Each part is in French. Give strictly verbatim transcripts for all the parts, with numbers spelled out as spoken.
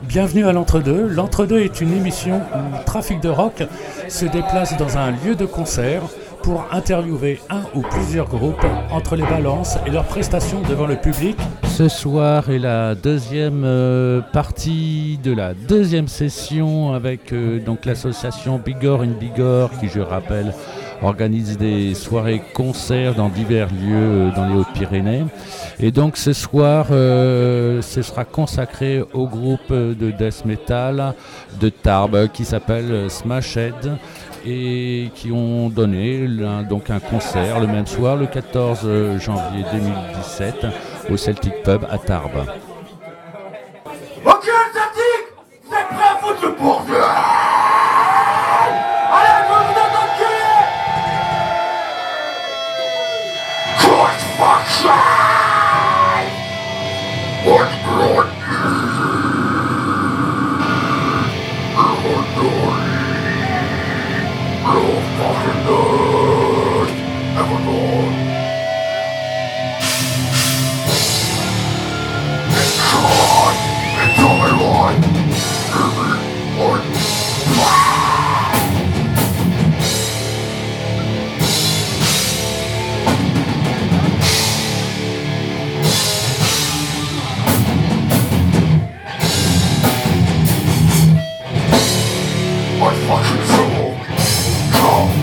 Bienvenue à l'Entre-deux. L'Entre-deux est une émission où Trafic de Rock se déplace dans un lieu de concert pour interviewer un ou plusieurs groupes entre les balances et leurs prestations devant le public. Ce soir est la deuxième euh, partie de la deuxième session avec euh, donc l'association Bigorre in Bigorre qui, je rappelle, organise des soirées-concerts dans divers lieux euh, dans les Hautes-Pyrénées. Et donc ce soir, euh, ce sera consacré au groupe de death metal de Tarbes qui s'appelle Smashed et qui ont donné un, donc un concert le même soir, le quatorze janvier deux mille dix-sept, au Celtic Pub à Tarbes. Ok, Celtic, c'est prêt à foutre le bordel. Allez, je vous donne enculé. Good fuck. What blood? Oh, fucking good. Evermore. It's on. It's on my line. Everyone. My fucking soul. Come.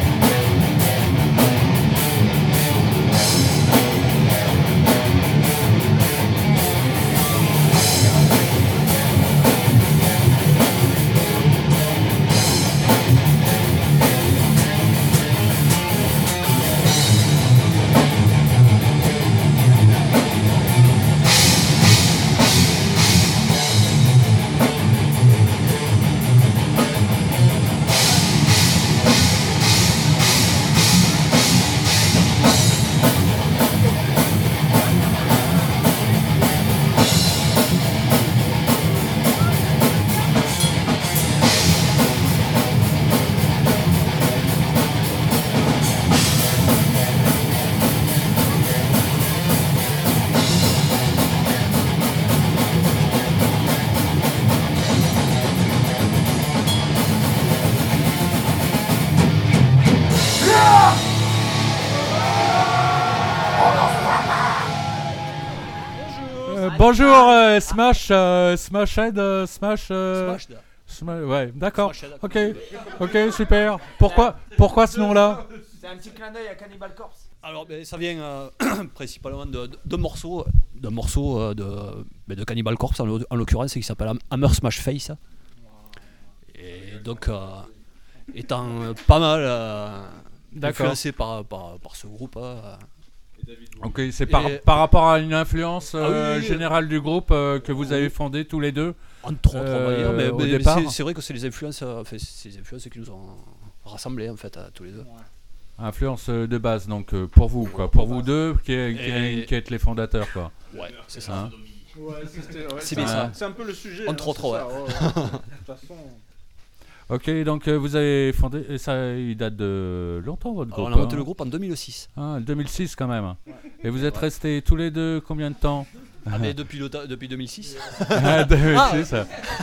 Bonjour euh, Smash, euh, Smashed, euh, Smash, euh, Smashed. Sma- ouais, d'accord. Smashed. Ok, ok, super. Pourquoi, pourquoi ce nom-là? C'est un petit clin d'œil à Cannibal Corpse. Alors ben, ça vient euh, principalement de, de, de morceaux, de morceaux euh, de, ben, de Cannibal Corpse en, en l'occurrence, qui s'appelle Hammer Smash Face. Et donc euh, étant euh, pas mal euh, D'accord. influencé par, par, par ce groupe. Euh, Ok, c'est par, Et- par rapport à une influence euh, Ah oui, oui, oui. générale du groupe euh, que vous avez fondé tous les deux. entre autres, on va dire, Euh, mais, au mais- mais départ. c'est, c'est vrai que c'est les influences, euh, enfin, c'est les influences qui nous ont rassemblés en fait à tous les deux. Influence euh, de base, donc euh, pour vous, quoi, pour vous deux qui, est- qui, est- Et- qui êtes les fondateurs, quoi. Ouais, c'est ça. Hein. Ouais, c'était- ouais, C'est c'est bien un- ça. C'est un peu le sujet. Entre hein, autres, c'est ouais. ça, ouais, ouais. De toute façon. Ok, donc euh, vous avez fondé, et ça il date de longtemps votre Alors, groupe. on a monté hein. le groupe en deux mille six. Ah, deux mille six quand même. Et vous êtes restés tous les deux combien de temps? Ah, mais depuis, le ta- depuis deux mille six. Ah, deux mille six.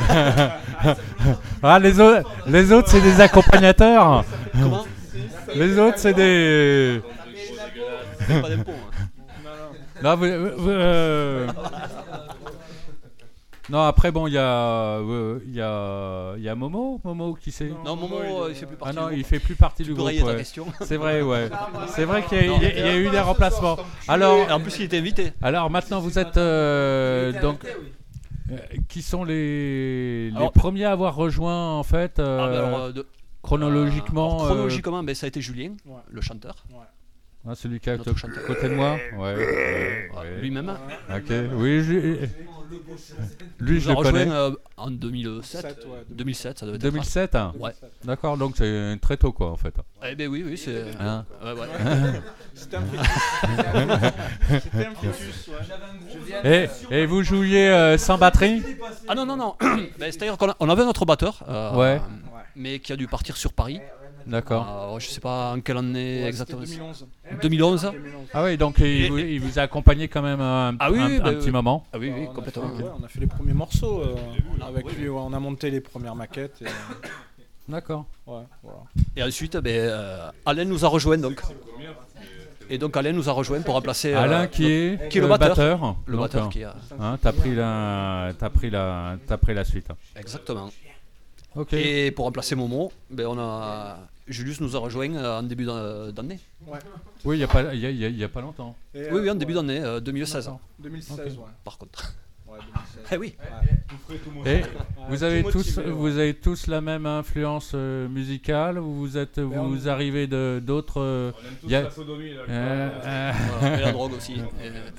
Ah, les autres, les autres c'est des accompagnateurs. Comment Les autres c'est des. C'est pas d'impôt. Hein. Non, vous- vous- vous, euh, non, après bon, il y a, euh, il y a, il y a Momo, Momo qui c'est. Non, Momo, Momo, il euh, est- il fait plus Ah partie non, du il groupe. fait plus partie Tu du peux groupe. rayer ta Ouais. question. C'est vrai, ouais. C'est vrai qu'il y a, il y a- il y a eu des remplacements. Alors, Et en plus, il était invité. alors maintenant vous êtes euh, donc. euh, Qui sont les, les Alors- premiers à avoir rejoint en fait euh, Ah, ben alors, euh, de- chronologiquement alors, euh, chronologiquement, ben, ça a été Julien, Ouais. le chanteur, ah, celui qui est à notre chanteur. côté de moi. Ouais. ouais, Ah, ouais. lui-même. Ok. Oui, je, lui Il je nous a le rejoint connais. euh, en deux mille sept. Sept, ouais, deux mille sept, ça devait être. deux mille sept. Hein. Ouais. D'accord. Donc c'est très tôt quoi en fait. Eh ben oui, oui, c'est. Hein. Ouais, ouais. C'était un fœtus. C'était un fœtus, ouais. Et, et vous jouiez euh, sans batterie? Ah non, non, non. Ben, c'est-à-dire qu'on a- on avait notre batteur, euh, Ouais. mais qui a dû partir sur Paris. d'accord. Euh, je sais pas en quelle année Ouais, exactement. c'était deux mille onze. deux mille onze. Ah oui, donc il, vous- il vous a accompagné quand même un, Ah oui, un- oui, un bah, petit oui. moment. Ah oui, oui, on, a complètement. fait, ouais, on a fait les premiers morceaux euh, avec lui. Ouais, on a monté les premières maquettes. Et, D'accord. ouais, voilà. Et ensuite, ben, euh, Alain nous a rejoint donc. Et donc Alain nous a rejoint pour remplacer euh, Alain qui est, qui est le euh, batteur. le Donc, batteur euh, qui a. hein, t'as pris la, t'as pris la, t'as pris la suite. Exactement. Ok. Et pour remplacer Momo, ben, on a Julius nous a rejoint euh, en début d'an- d'année. Oui, il y a pas, il y a, il y a- il y a pas longtemps. Et, Oui, oui, en euh, début ouais, d'année, euh, deux mille seize. D'accord. deux mille seize, Ok. ouais. Par contre. Ouais, deux mille seize. Eh oui. Et vous avez tout tous, motivé, ouais. vous avez tous la même influence euh, musicale ou vous êtes, Ben, vous on- arrivez de d'autres. euh, On aime tous y a- la sodomie, l'alcool. euh, euh, Voilà, et la drogue aussi. Et-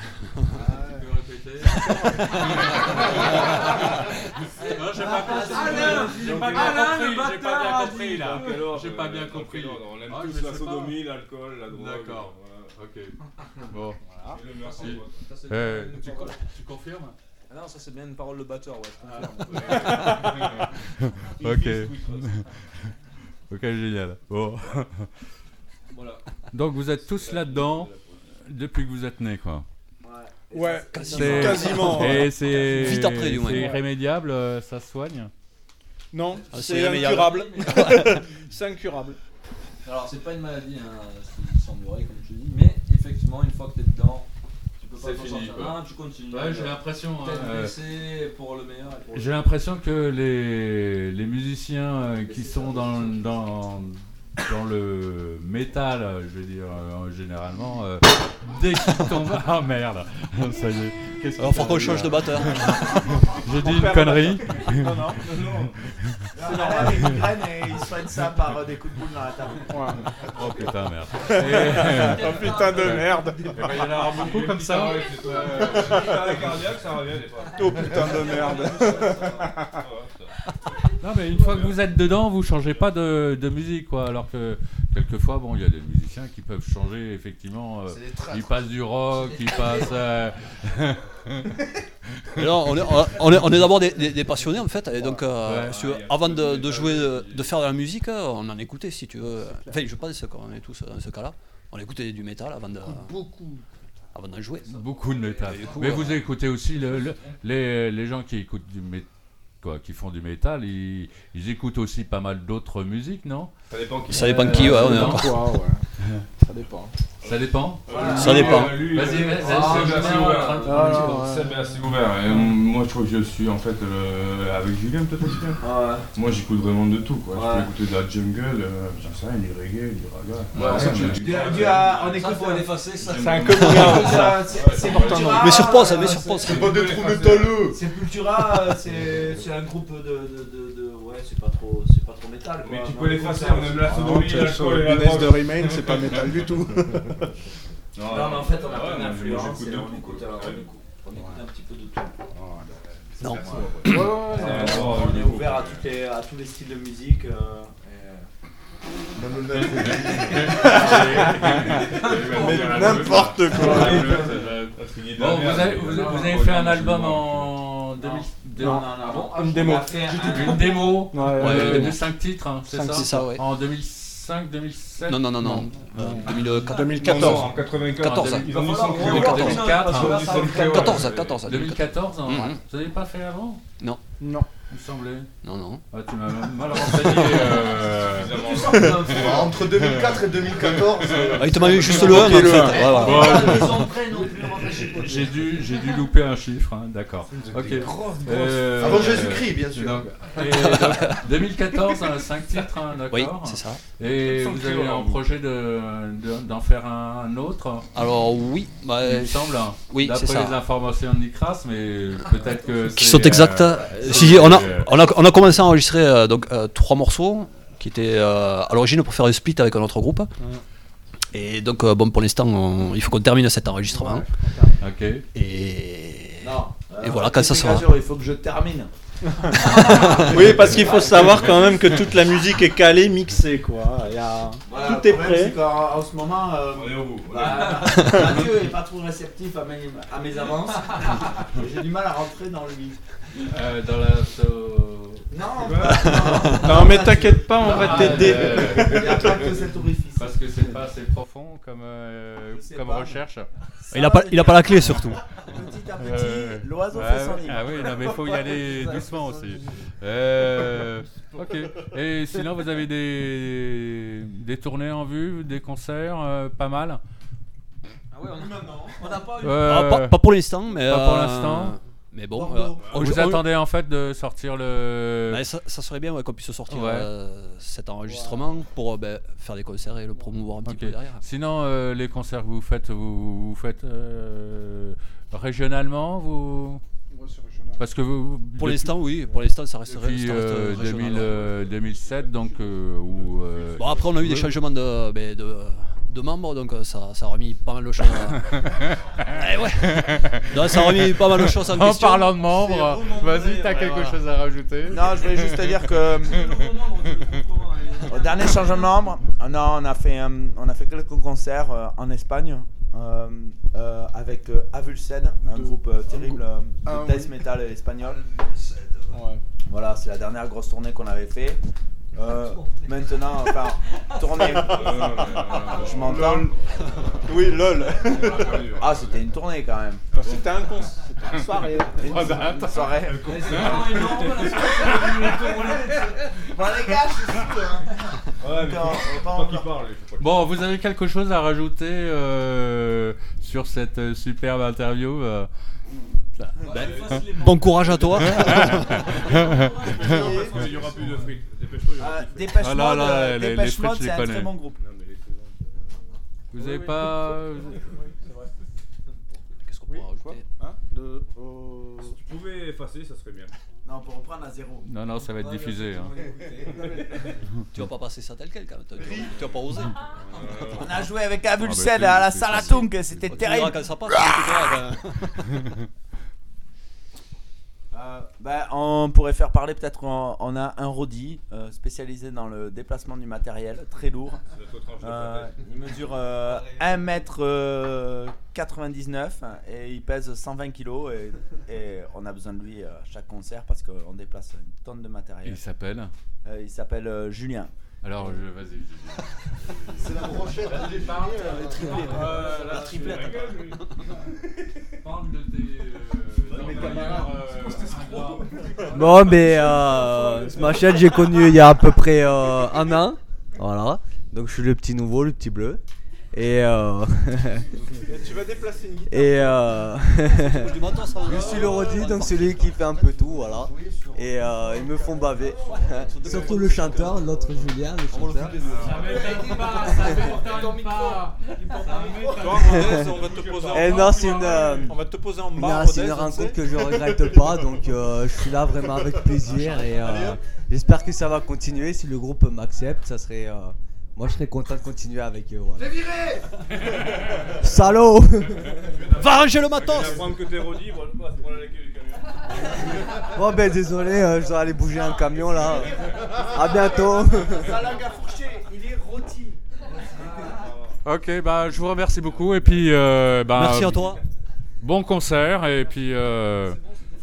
Non, j'ai pas compris. Alain, J'ai pas Alain, bien le compris. J'ai pas batteur, bien a compris dit. là. Dans quel ordre, J'ai pas euh, bien dans compris. quel ordre On aime Ah, tous je la sais pas. sodomie, l'alcool, la drogue. D'accord. voilà. Ok. Bon. Et le meurtre, Si. quoi. Euh, tu, tu confirmes? Ah non, ça c'est bien une parole de batteur, ouais. Ok. Ok, génial. Bon. Donc vous êtes tous là-dedans depuis que vous êtes nés, quoi. Ouais, C'est- quasiment. Et c'est Vite après, du moins. c'est irrémédiable, euh, ça se soigne. Non, Ah, c'est c'est irrémédiable. incurable. C'est incurable. Alors, c'est pas une maladie, hein, ce qui semblerait, comme tu dis, mais effectivement, une fois que t'es dedans, tu peux pas C'est t'en fini, sortir. quoi. Non, tu continues. Ouais, j'ai l'impression. Tête euh, baissée pour le meilleur et pour le J'ai l'impression que les, les musiciens euh, qui sont dans, dans, dans le métal, euh, je veux dire, euh, généralement, euh, dès qu'ils tombent. Ah merde. Ça y est. Qu'est-ce Alors, qu'il faut qu'on fait, change là de batteur. J'ai dit une connerie. Non, non, non. C'est normal, les migraines et ils soignent ça par euh, des coups de boule dans la table. Ouais. Oh putain, merde. Et- Oh putain de merde. Eh ben, il y en aura beaucoup comme ça. Arrêt cardiaque, ça revient des fois. Oh putain de merde. Non, mais une fois que vous êtes dedans, vous changez pas de, de musique, quoi. Alors que quelquefois, bon, il y a des musiciens qui peuvent changer, effectivement. euh, ils passent du rock, ils passent. euh, Et là, on est, on est, on est d'abord des, des- des passionnés en fait. Et donc, euh, Ouais. si tu veux, avant de, de jouer, de, de faire de la musique, euh, on en écoutait si tu veux. Enfin, je pense qu'on est tous dans ce cas-là. On écoutait du métal avant de. Beaucoup. Avant d'en jouer. Beaucoup de métal. Et du coup, Mais euh, vous écoutez aussi le- le- les, les gens qui écoutent du métal. Quoi, qui font du métal, ils, ils écoutent aussi pas mal d'autres musiques, non? Ça dépend qui. Ça dépend de qui, ouais, on est non. encore. Quoi, ouais. Ça dépend. Ça dépend. Ça dépend. Lui, Vas-y, euh, vas-y, ah, c'est Seb est assez général, ouvert. en train de- Ah, non, ouais. Seb est assez ouvert. Et, euh, moi, je trouve que je suis en fait le- avec Julien, peut-être aussi. hein. Ouais. Moi, j'écoute vraiment de tout. Quoi. Ouais. Je peux écouter de la jungle, euh, j'en sais rien, du reggae, du raga. Ouais, ça, tu- mais- Du- du- à- on Ça, écoute. faut l'effacer, ça. C'est un commun. Ça, c'est- C'est Sepultura. Mais sur pause, mais euh, sur c'est- pause. C'est pas des trous métalleux. Sepultura, euh, c'est c'est un groupe de, de, de, de- ouais, c'est pas trop, c'est pas trop métal. Mais quoi. tu Non, peux l'effacer, ça- on aime la Ah, sodomie, Tales l'alcool et la Guinness de drogue. Remain, c'est pas métal du tout. Non, mais en fait, on a Ouais, plein moi, d'influences j'écoute et de on tout, écoute, quoi. euh, on écoute, on écoute un petit peu de tout. Non. Ouais, ouais, On est ouais. ouvert à, toutes les, à tous les styles de musique. euh, Mais n'importe quoi. Bon, vous avez, vous, vous avez fait un album en deux mille deux- Non, non, non. bon On Une démo. a fait un- Une démo Ouais, euh, ouais, de ouais. cinq titres, hein, c'est Cinq, ça? C'est ça, ouais. En deux mille cinq, deux mille sept? Non, non, non, non. Euh, deux mille quatre. Non, deux mille non, quatorze. en quatre-vingt-quatorze. quatorze. Ils ont mis son Ouais, créole. ouais, deux mille quatre, Ils ont mis son créole. quatorze, quatorze. deux mille quatorze, hein. Mhm. Vous n'avez pas fait avant? Non. Il me semblait. Non, non. Ah, tu m'as mal renseigné. euh. Entre deux mille quatre et deux mille quatorze. Ah, il te m'a eu juste le un en fait. le un. Ouais, voilà. Bon, Ils sont prêts non plus, on va chez Paul. j'ai dû, j'ai dû louper un chiffre, hein, d'accord. Ok. Euh, Avant Jésus-Christ, bien sûr. donc, et donc, deux mille quatorze, cinq titres, hein, d'accord. Oui, c'est ça. Et vous avez un projet de, de- d'en faire un, un autre, Alors, oui. Bah, il me semble. hein, oui, c'est d'après ça. les informations de Nicras, mais peut-être que Qui c'est, sont exactes. euh, Si, on, a, euh, on, a, on a commencé à enregistrer euh, donc, euh, trois morceaux qui étaient euh, à l'origine pour faire un split avec un autre groupe. Et donc, euh, bon, pour l'instant, on- il faut qu'on termine cet enregistrement. Ok. Et. Non. Et voilà, quand ça sera. Il faut que je termine. Oui, parce qu'il faut savoir quand même que toute la musique est calée, mixée, quoi. Il y a... Voilà, Tout le est problème, prêt. c'est qu'en en ce moment, euh, On est au bout. bah, Mathieu est pas trop réceptif à mes, à mes avances. Et j'ai du mal à rentrer dans lui. Euh, dans la. So... Non, Non, mais t'inquiète pas, on va t'aider. il n'y a pas que cet orifice. Parce que c'est pas assez profond comme, euh, Je sais comme pas. recherche. Il a pas, il a pas la clé surtout. Petit à petit, Euh, l'oiseau ah, fait son oui, nid. ah oui, non, mais il faut y aller doucement aussi. Euh, ok. Et sinon, vous avez des, des tournées en vue, des concerts, euh, pas mal. Ah ouais, on n'a pas eu. Euh, Ah, pas, pas pour l'instant, mais. pas pour euh, l'instant. Mais bon. Bordeaux. euh, on- Vous on- attendez en fait de sortir le. bah, ça, ça serait bien ouais, qu'on puisse sortir Ouais. euh, cet enregistrement pour euh, bah, faire des concerts et le promouvoir un petit Ok. peu derrière. Sinon, euh, les concerts que vous faites, vous, vous faites euh, régionalement, vous. Parce que vous. Pour depuis- l'instant, oui. Pour l'instant, ça reste, Depuis ça reste euh, régional, deux mille, ouais. euh, deux mille sept, donc. Euh, où, euh, Bon, après, on a eu des oui. changements de, bah, de, de membres, donc euh, ça, ça a remis pas mal de choses. eh ouais. Non, ça a remis pas mal de choses en, En question. parlant de membres, vas-y, t'as quelque chose à rajouter? Non, je voulais juste te dire que au dernier changement de membre, non, on a fait, euh, on a fait quelques concerts euh, en Espagne euh, euh, avec euh, Avulsed, un groupe euh, terrible euh, de death metal espagnol. Voilà, c'est la dernière grosse tournée qu'on avait fait. Euh, maintenant, enfin, tournée. Je m'entends. Oui, lol. Ah, c'était une tournée quand même. C'était un con. C'était une soirée. Une, une soirée. Bon les gars, je suis Ouais, mais pas qu'il parle. Bon, vous avez quelque chose à rajouter euh, sur cette euh, superbe interview euh, Ben, bon courage à toi. Il y aura plus de fric. Dépêche Ah là Mode, là, euh, les- Dépêche les Mode, frites, je c'est les un connais. très bon groupe. Vous avez pas. Qu'est-ce qu'on pourra rajouter Si tu pouvais effacer, ça serait bien. Non, pour reprendre à zéro. Non, non, ça va être diffusé. Hein. Tu vas pas passer ça tel quel quand même. Tu, tu- tu vas pas oser. On a joué avec Ah Avulsed bah, à la c'est- salle à c'est- Tunk, c'était Tu verras terrible. quand ça passe. tu verras quand- Euh, ben, on pourrait faire parler peut-être on, on a un Rodi euh, spécialisé dans le déplacement du matériel, très lourd. Euh, il mesure euh, un mètre quatre-vingt-dix-neuf et il pèse cent vingt kilos et, et on a besoin de lui à chaque concert parce qu'on déplace une tonne de matériel. Il s'appelle. Euh, il s'appelle euh, Julien. Alors, je, vas-y. C'est la brochette de déparler, la triplée. La triplette. Parle de tes. Bon, mais euh, Smashhead, j'ai connu il y a à peu près euh, un an. Voilà. Donc je suis le petit nouveau, le petit bleu. Et euh, Tu vas déplacer une guitare. et euh, Du matos, ça va. je suis le Rodi, donc celui qui fait un peu tout, voilà. Et euh, ils me font baver. Surtout le chanteur, l'autre Julien, le chanteur. On va te poser en Et non, c'est une, euh, On va te poser en non, marbre. c'est une rencontre que je regrette pas, donc euh, je suis là vraiment avec plaisir et euh, j'espère que ça va continuer. Si le groupe m'accepte, ça serait, euh, moi je serais content de continuer avec eux. Voilà. Salaud. Va ranger le matos. Apprendre que t'es Rodi, voilà, voilà la queue du camion. Bon ben désolé, euh, je dois aller bouger un camion là. À bientôt. Sa langue à fourcher, il est rôti. Ok, bah, je vous remercie beaucoup. Et puis. euh, bah, Merci à toi. Bon concert. Et puis. euh,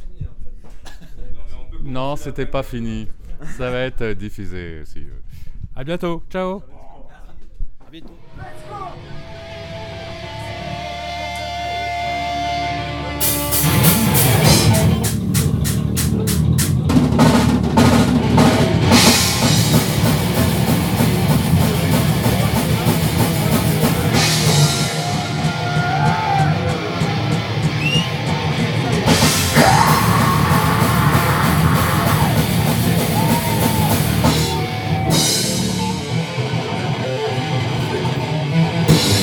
Non, c'était pas fini. Ça va être euh, diffusé aussi. À bientôt. Ciao. À bientôt. Thank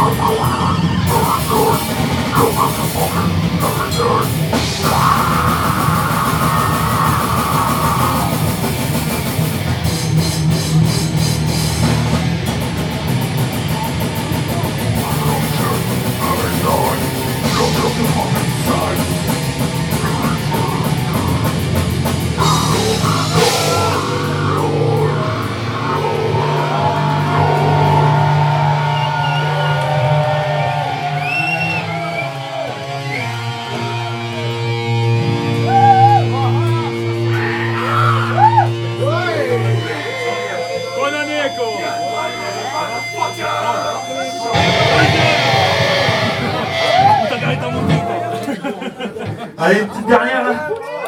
Allez, une petite dernière là.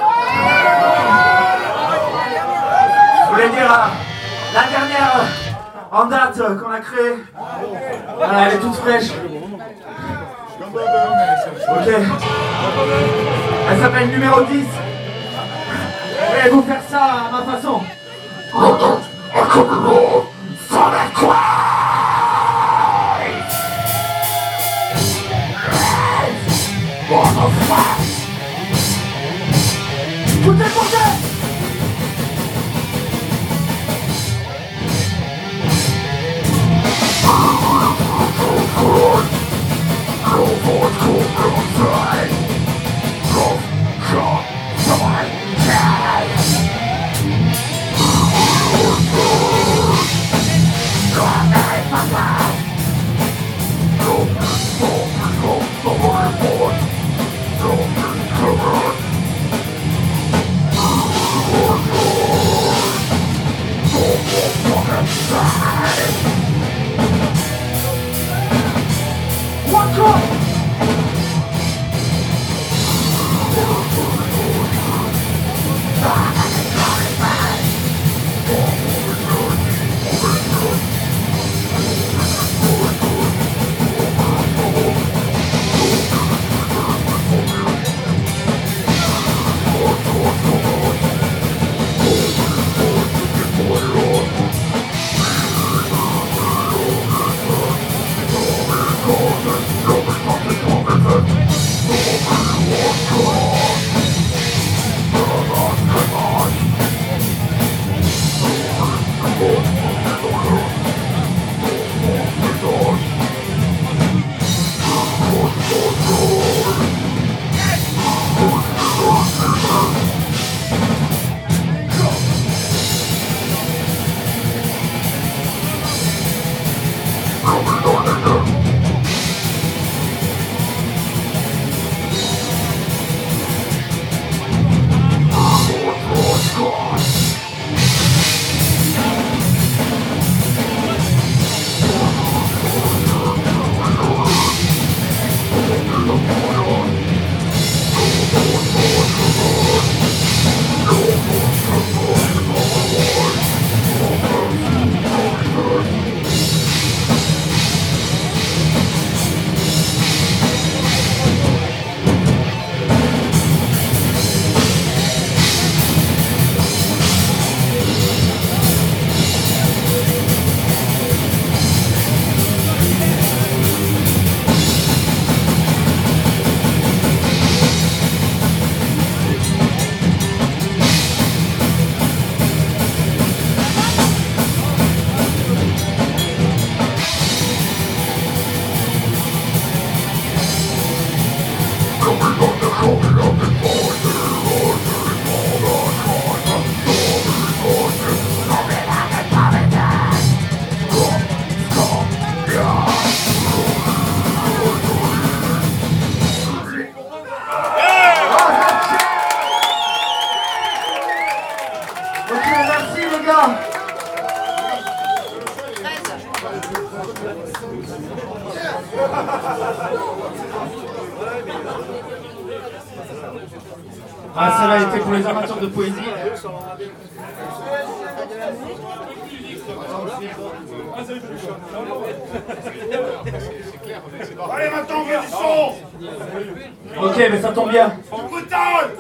Je voulais dire euh, la dernière euh, en date euh, qu'on a créée. Voilà, elle est toute fraîche. Ok. Elle s'appelle numéro dix. Je vais vous faire ça à ma façon. Tout est pour ça. What's up? Ah, celle-là était pour les amateurs de poésie. Allez, maintenant on veut du son. Ok, mais ça tombe bien. Brutal.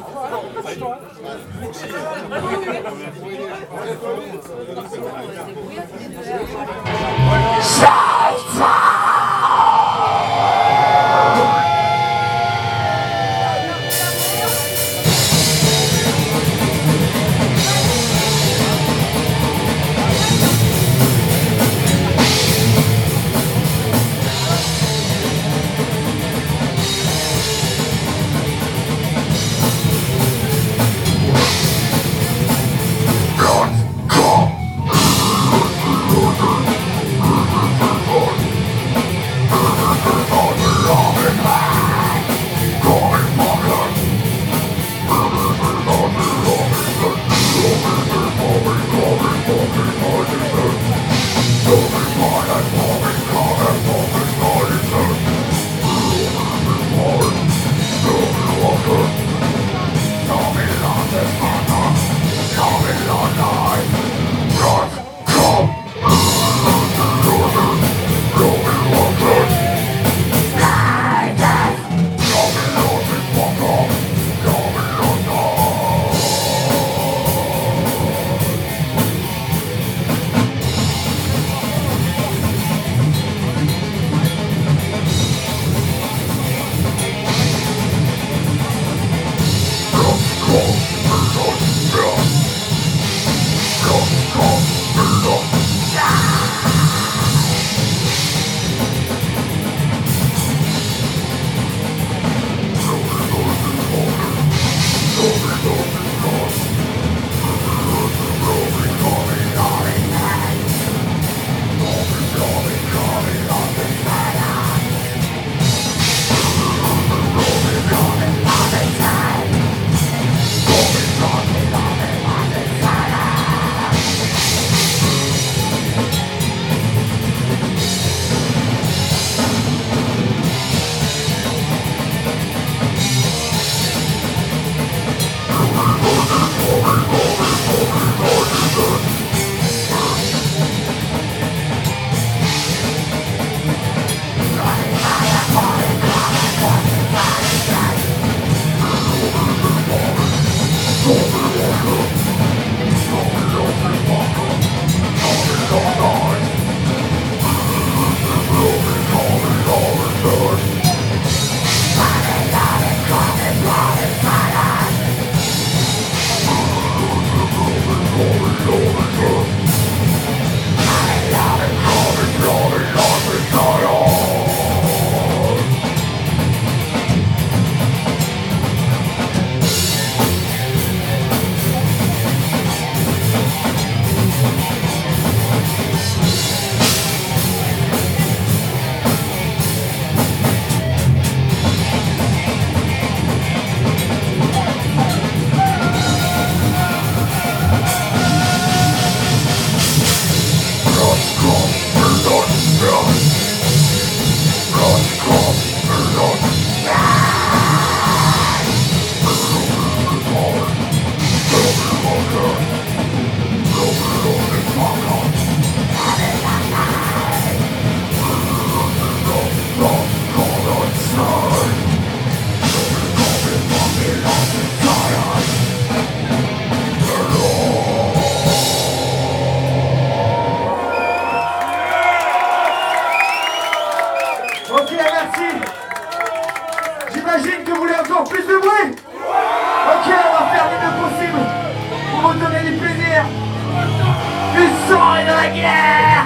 Ok, merci. J'imagine que vous voulez encore plus de bruit. Ok, on va faire le mieux possible pour vous donner du plaisir, du sang et de la guerre.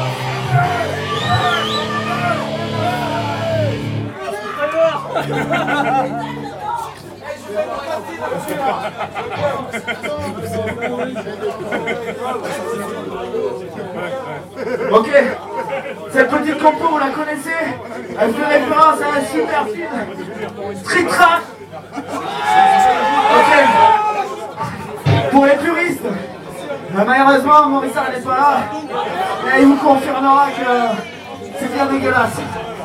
Ok, cette petite compo, vous la connaissez? Elle fait référence à un super film, Street Trap. Ok, pour les puristes, euh, malheureusement Morissard n'est pas là, mais il vous confirmera que c'est bien dégueulasse.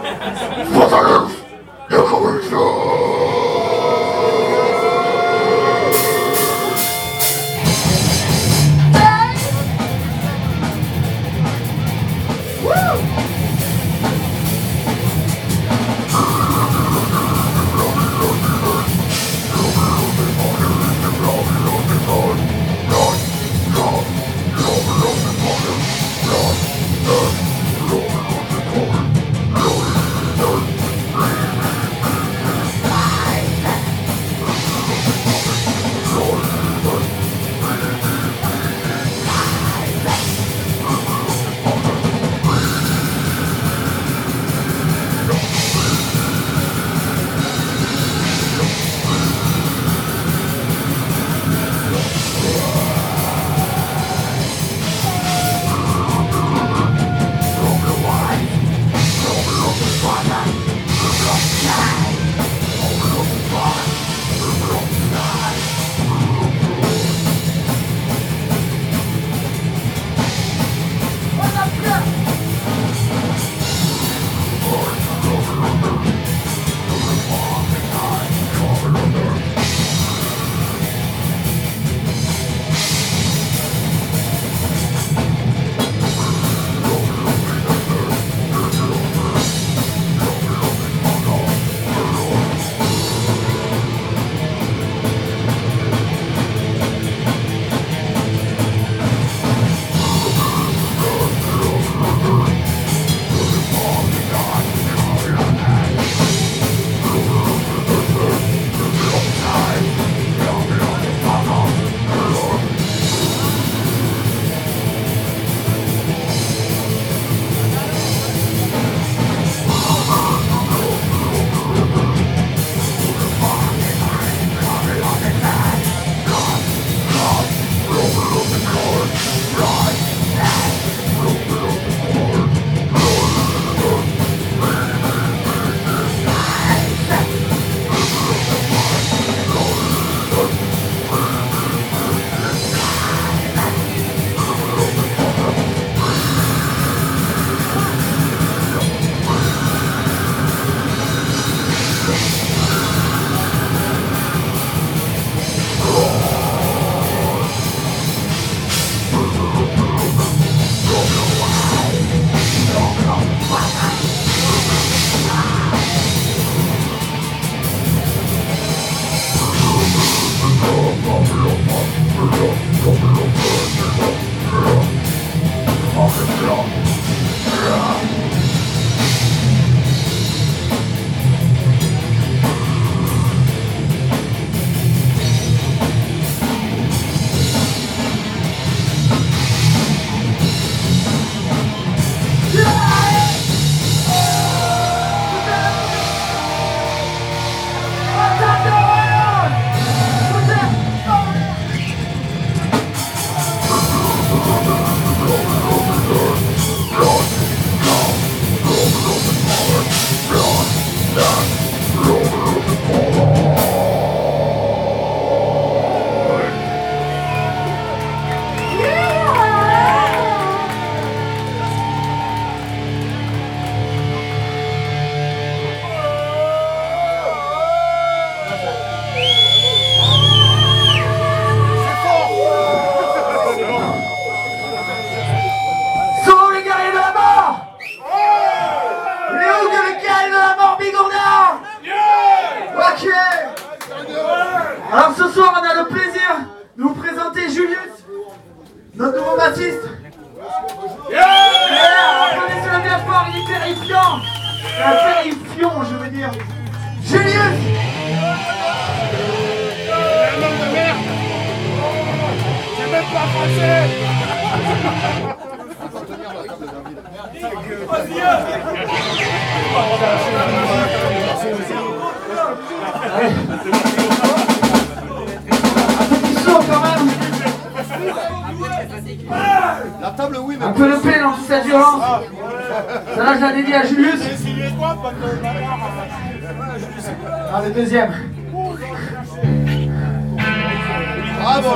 Alors ce soir on a le plaisir de vous présenter Julius, notre nouveau bassiste. Yeah, yeah, applaudissez-le bien fort, il est terrifiant. La terrifiant, je veux dire. Julius. Un homme de merde. C'est même pas français. Quand même. La table, oui, mais un peu de paix dans toute cette violence. Ça là, je l'ai dédié à Julius. Ah, le deuxième. Bravo.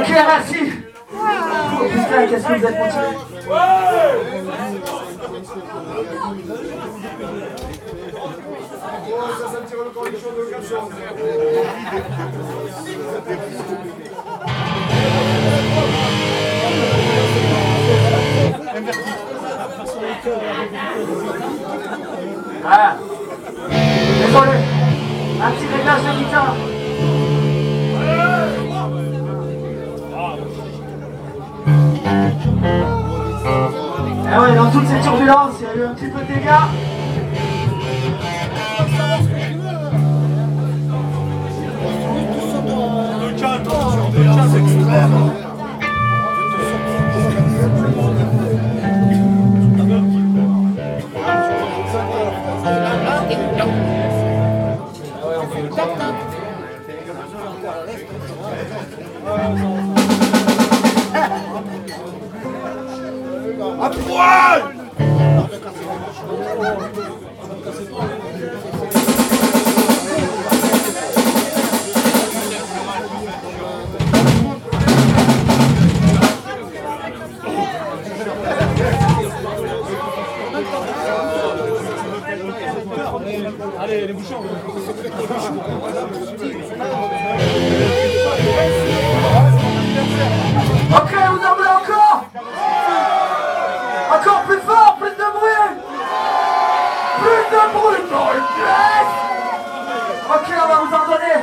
Ok, merci. Putain, qu'est-ce que vous êtes motivés. Ah. Désolé. Un petit réglage de guitare. Eh ouais, dans toutes ces turbulences, il y a eu un petit peu de dégâts. À poil! Allez, les bouchons. Ok, vous en voulez encore? Encore plus fort, plus de bruit! Plus de bruit dans le pièce! Ok, on va vous en donner!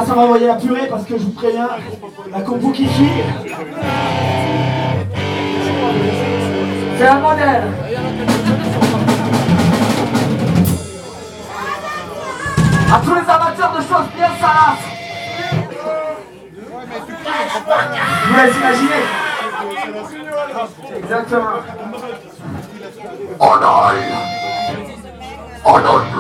ça va envoyer la purée parce que je vous préviens, la compo qui suit, c'est un modèle. À tous les amateurs de choses bien salaces, je vous laisse imaginer. Exactement. On aille. On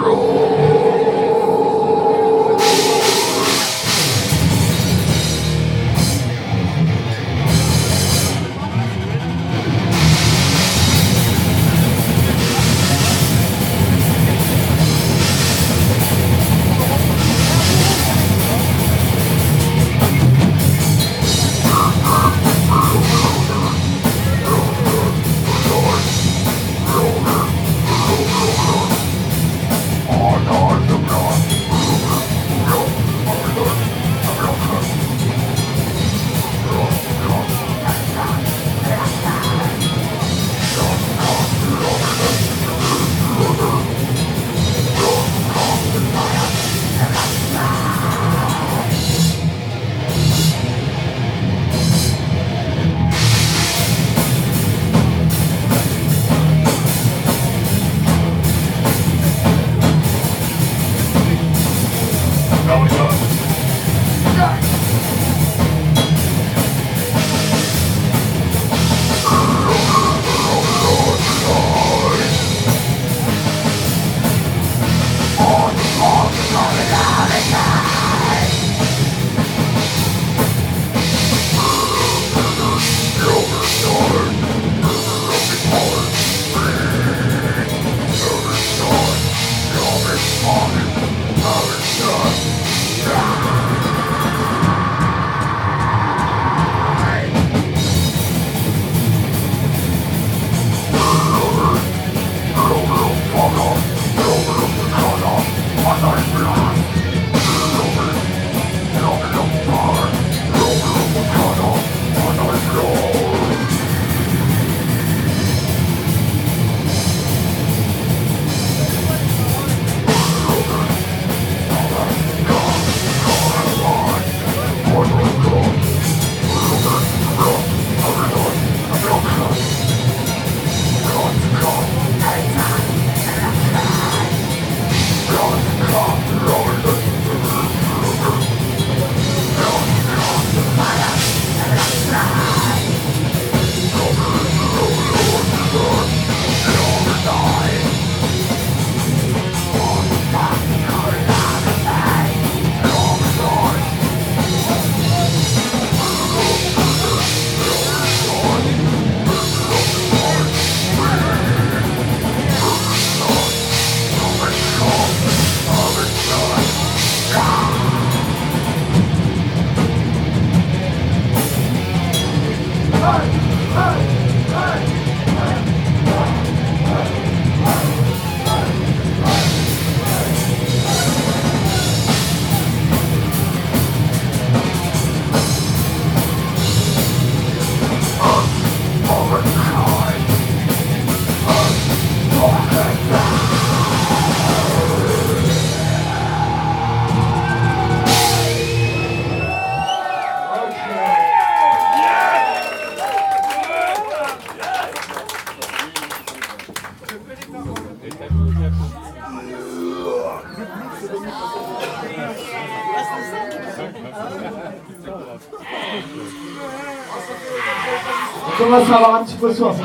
On commence à avoir un petit peu soif.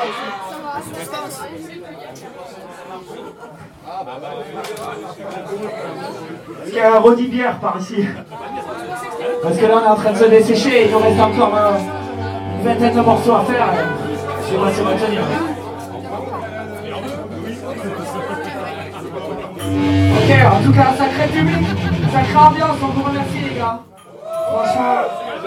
Est-ce qu'il y a un Rodi bière par ici? Parce que là on est en train de se dessécher et il nous reste encore euh, une vingtaine de morceaux à faire. Je sais pas si on va tenir. Ok, en tout cas, sacré public, sacrée ambiance, on vous remercie les gars. Franchement.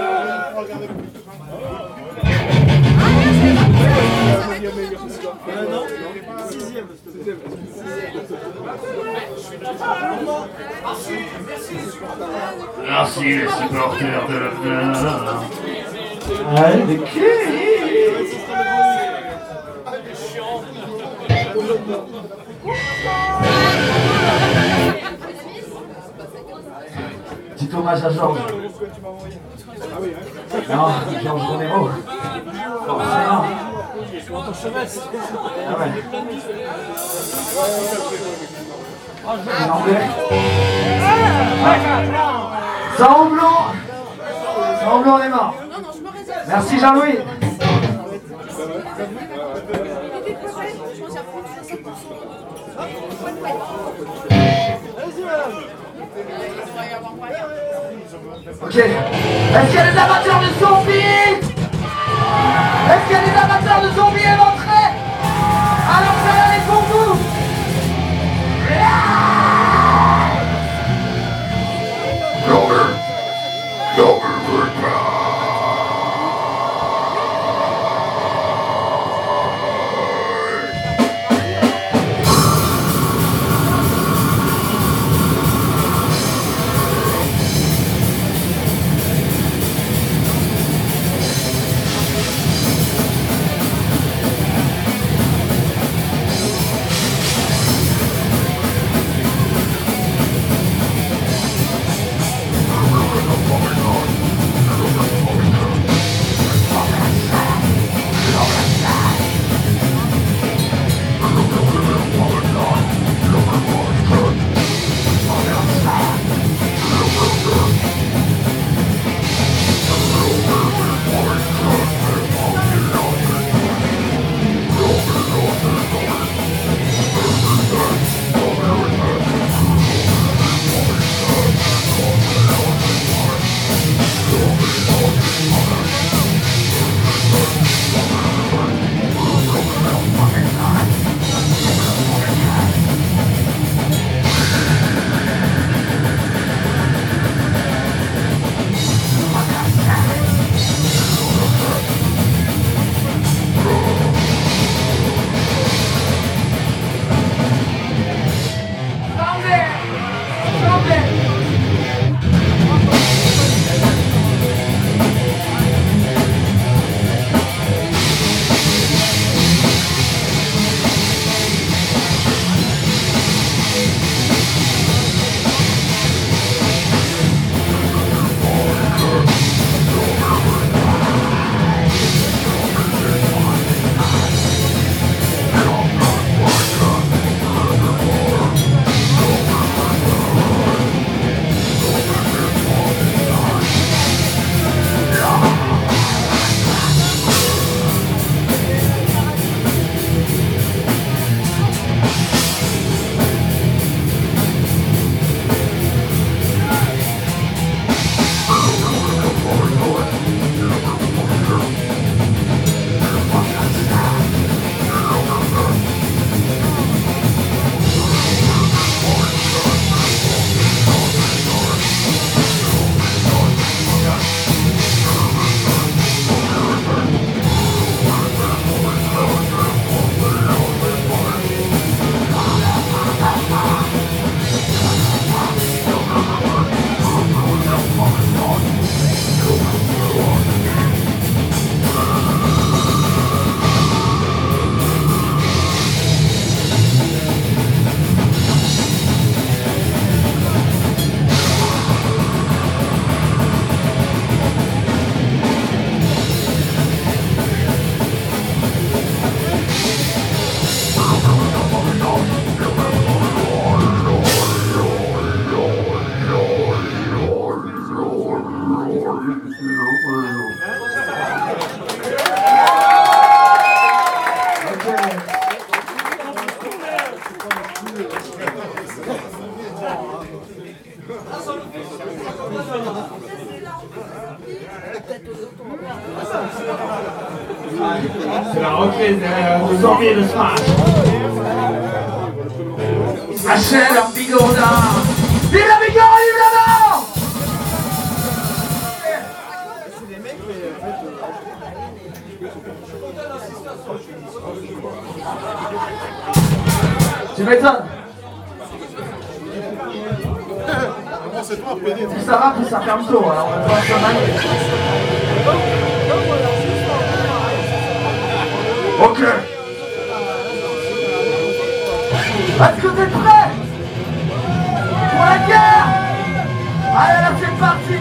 Merci les supporters de l'Afghan. Allez, des clés. C'est hommage à Georges. Non, Georges Romero. Forcément. Ah ouais. En anglais. Sans houblon. Sans houblon, on est mort. Merci Jean-Louis. Ok. Est-ce qu'il y a des amateurs de zombies? Est-ce qu'il y a des amateurs de zombies éventrés? Alors ça est pour vous. C'est la reprise de zombies et de Smash. Rachel en bigourdin. Vive la Bigorre, vive la mort. Tu m'étonnes. Plus ça va, plus ça ferme tôt, alors on va devoir se manier. Ok. Est-ce que t'es prêt pour la guerre? Allez là c'est parti.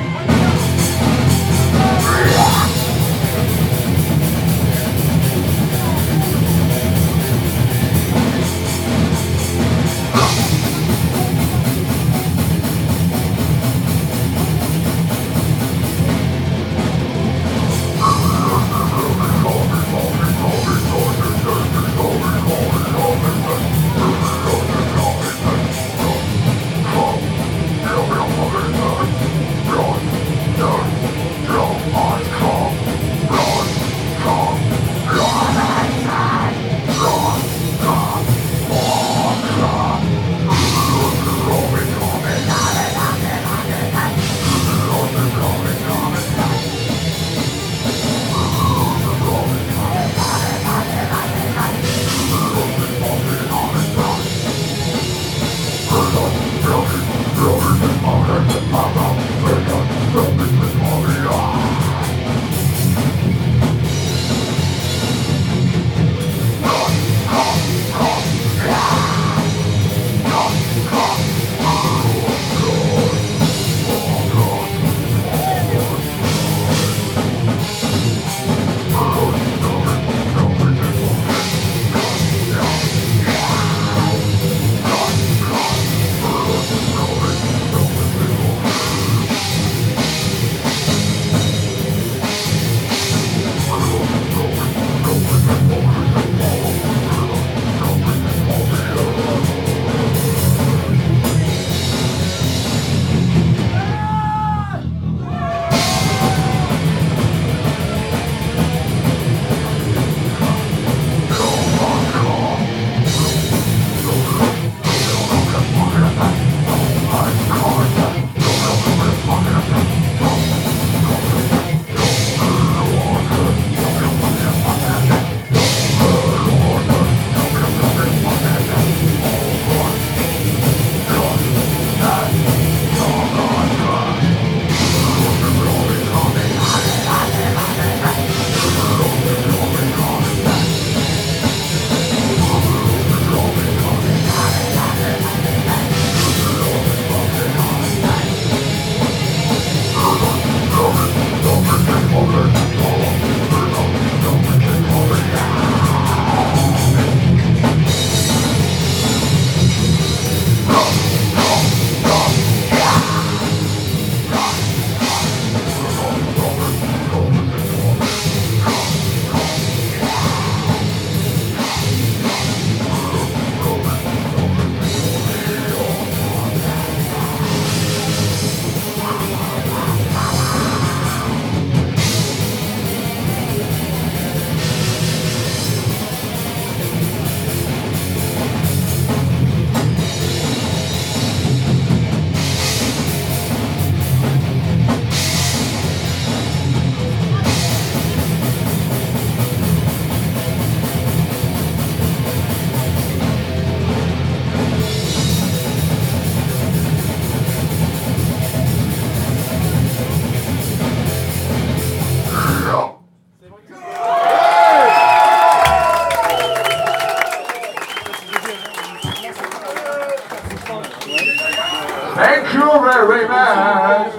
Thank you very much.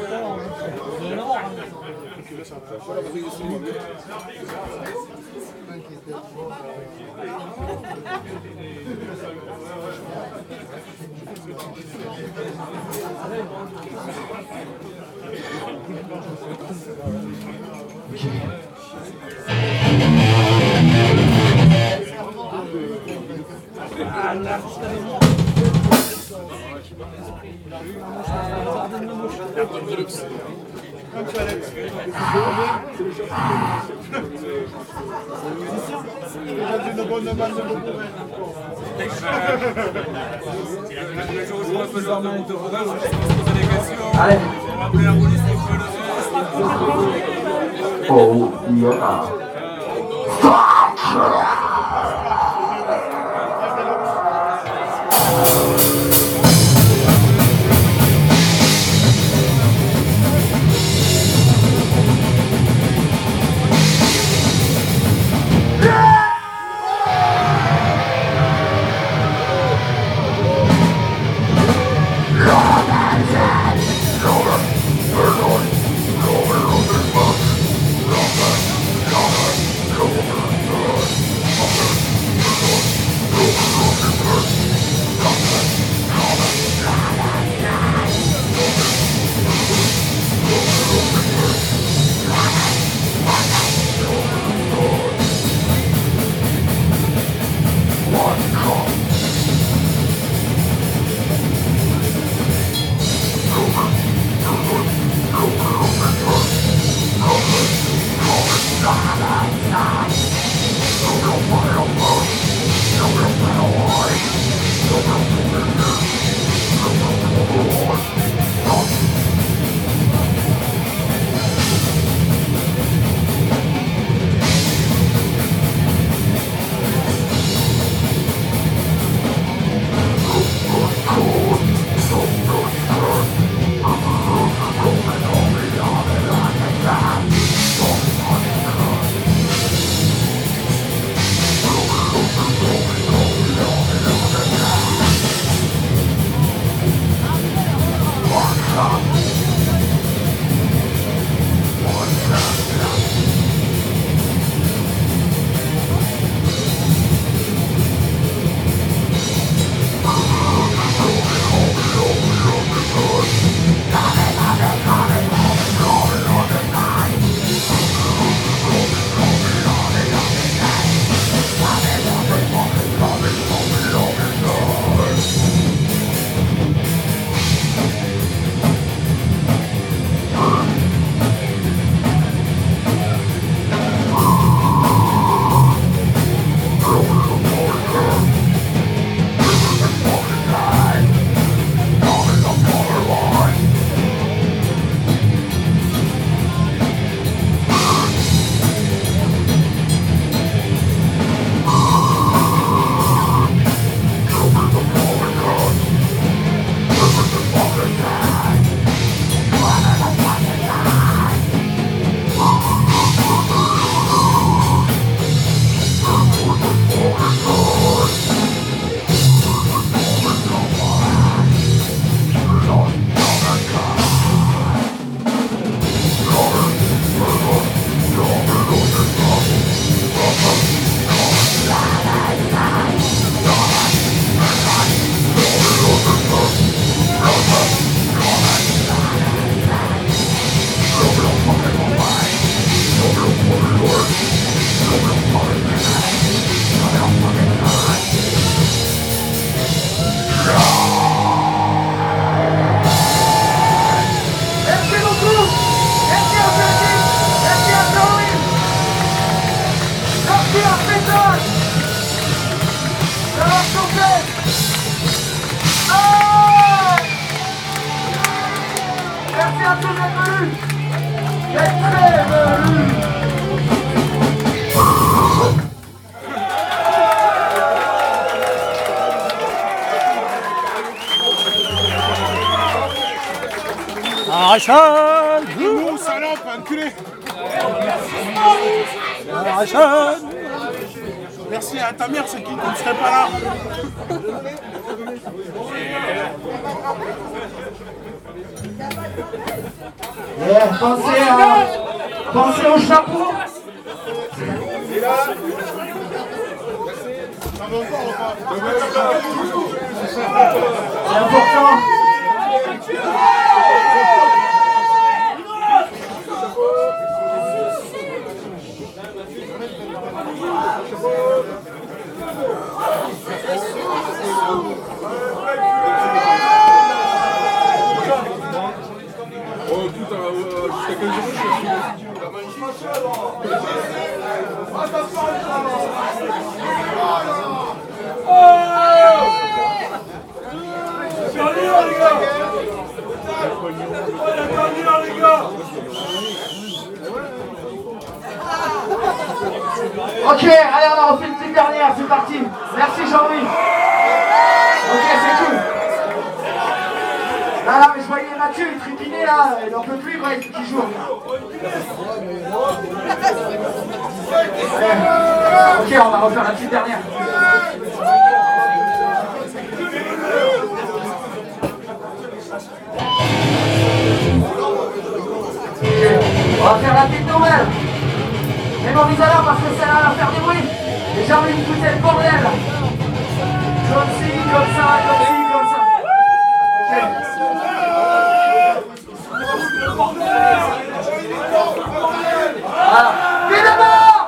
Allez. Oh, yeah. Over. prévenu. D'être prévenu. Arrachal! Nous, salope, enculé! Arrachal! Merci à ta mère, c'est qui ne serait pas là. Yeah, pensez, à, pensez au chapeau. C'est important. Oh putain, euh, jusqu'à quel jour je suis Ok, allez, on en refait une petite dernière, c'est parti. Merci Jean-Louis. Ok, c'est cool. Là, là, mais je voyais Mathieu, il trépinait là, il n'en peut plus, quoi, il faut qu'il joue. Ok, on va refaire la petite dernière. On va faire la petite nouvelle. Mémorisez-la parce que ça va faire du bruit. Et j'ai envie de foutre le bordel. Comme ci, comme ça, comme ci, comme ça. Voilà. Viens d'abord.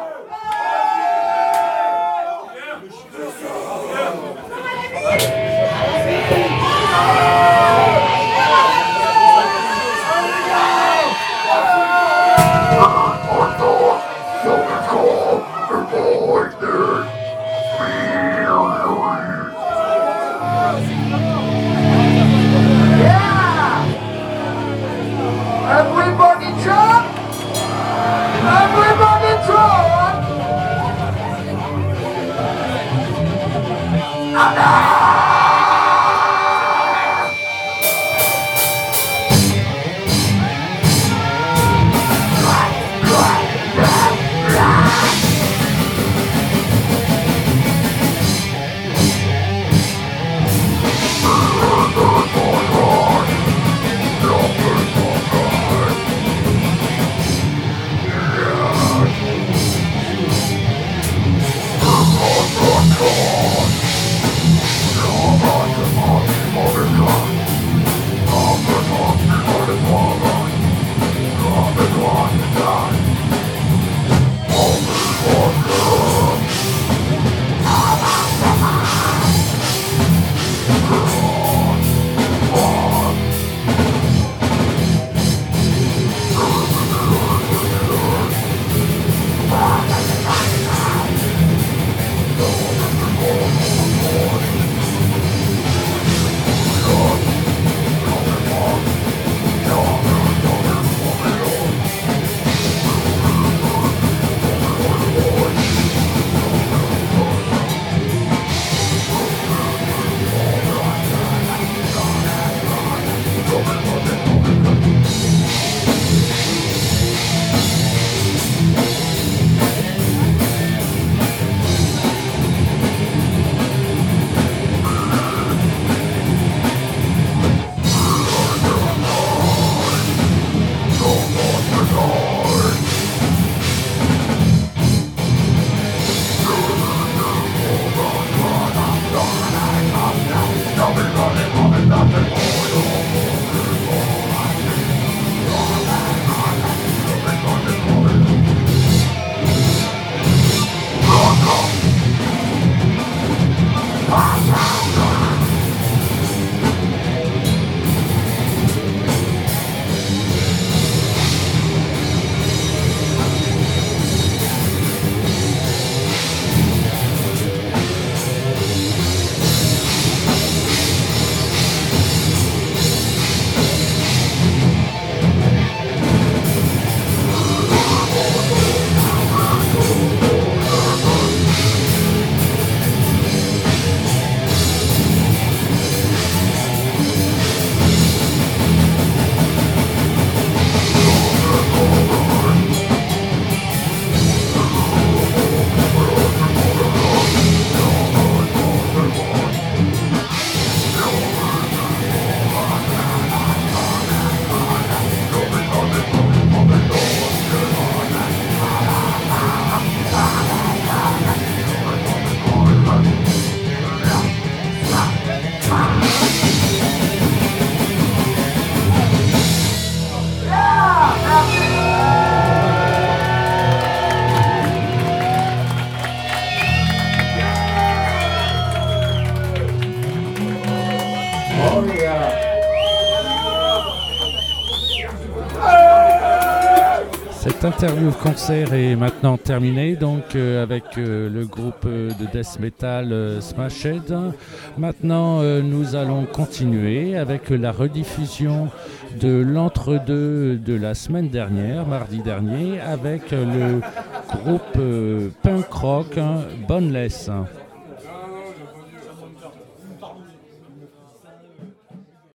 Oh yeah. Cette interview concert est maintenant terminée donc euh, avec euh, le groupe euh, de death metal euh, Smashed. Maintenant euh, nous allons continuer avec la rediffusion de l'entre-deux de la semaine dernière, mardi dernier, avec euh, le groupe euh, punk rock hein, Boneless.